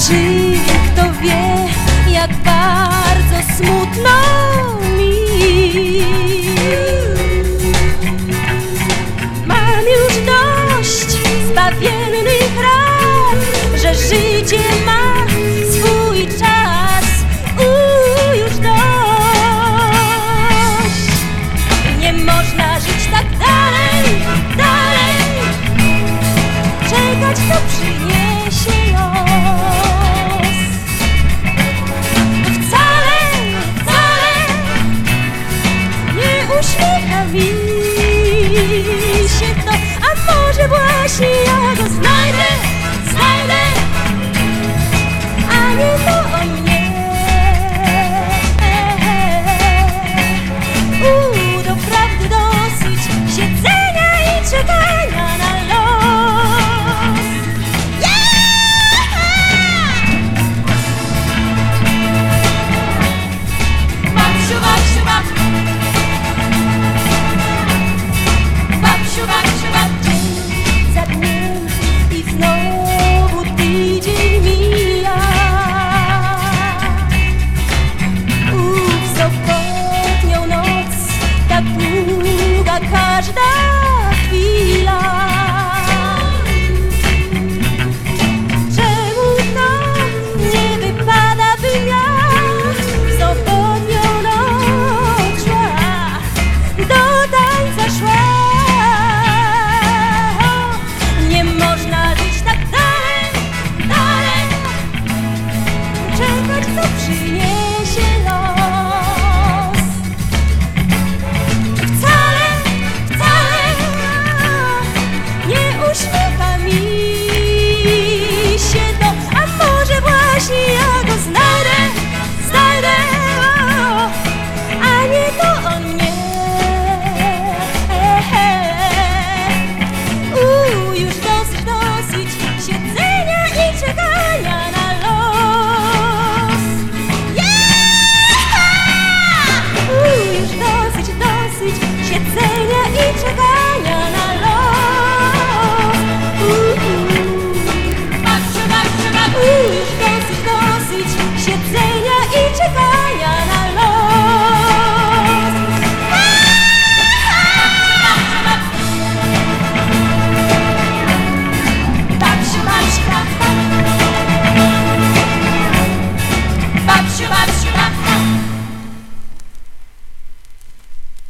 Czy kto wie, jak bardzo smutno mi? Mam już dość zbawiennych rad, że życie ma swój czas. Już dość. Nie można żyć tak dalej, dalej, czekać to przyniesie los. Wcale, wcale nie uśmiecha mi się to, a może właśnie